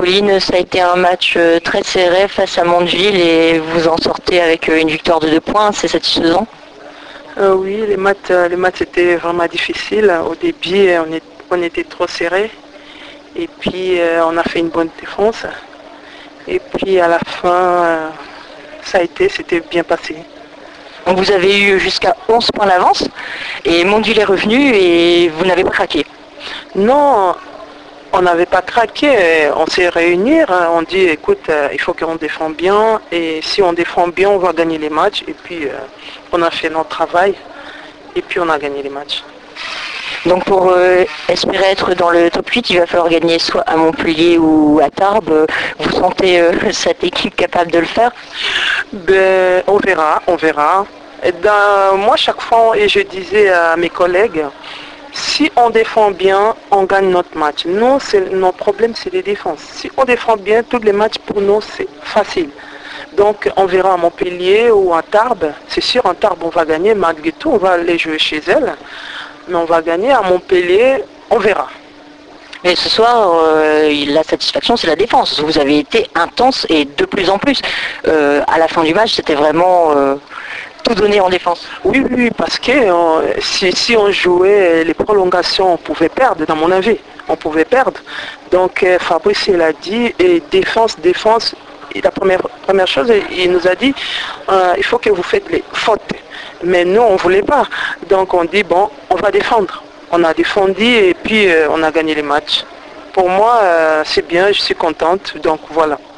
Pauline, ça a été un match très serré face à Mondeville et vous en sortez avec une victoire de 2 points, c'est satisfaisant? Oui, les maths étaient vraiment difficiles. Au début, on était trop serré. Et puis, on a fait une bonne défense. Et puis, à la fin, c'était bien passé. Donc vous avez eu jusqu'à 11 points d'avance et Mondeville est revenu et vous n'avez pas craqué. Non, on n'avait pas craqué. On s'est réunis. On dit, écoute, il faut qu'on défende bien. Et si on défend bien, on va gagner les matchs. Et puis, on a fait notre travail. Et puis, on a gagné les matchs. Donc pour espérer être dans le top 8, il va falloir gagner soit à Montpellier ou à Tarbes. Vous sentez cette équipe capable de le faire? Ben, on verra. Et moi, chaque fois, et je disais à mes collègues, si on défend bien, on gagne notre match. Nous, notre problème, c'est les défenses. Si on défend bien, tous les matchs, pour nous, c'est facile. Donc, on verra à Montpellier ou à Tarbes. C'est sûr, en Tarbes, on va gagner. Malgré tout, on va aller jouer chez elle. Mais on va gagner à Montpellier, on verra. Mais ce soir, la satisfaction, c'est la défense. Vous avez été intense et de plus en plus. À la fin du match, c'était vraiment tout donné en défense. Oui, parce que si on jouait les prolongations, on pouvait perdre, dans mon avis. On pouvait perdre. Donc, Fabrice, il a dit, et défense. Et la première chose, il nous a dit, il faut que vous faites les fautes. Mais nous, on ne voulait pas. Donc on dit, bon, on va défendre. On a défendu et puis on a gagné les matchs. Pour moi, c'est bien, je suis contente. Donc voilà.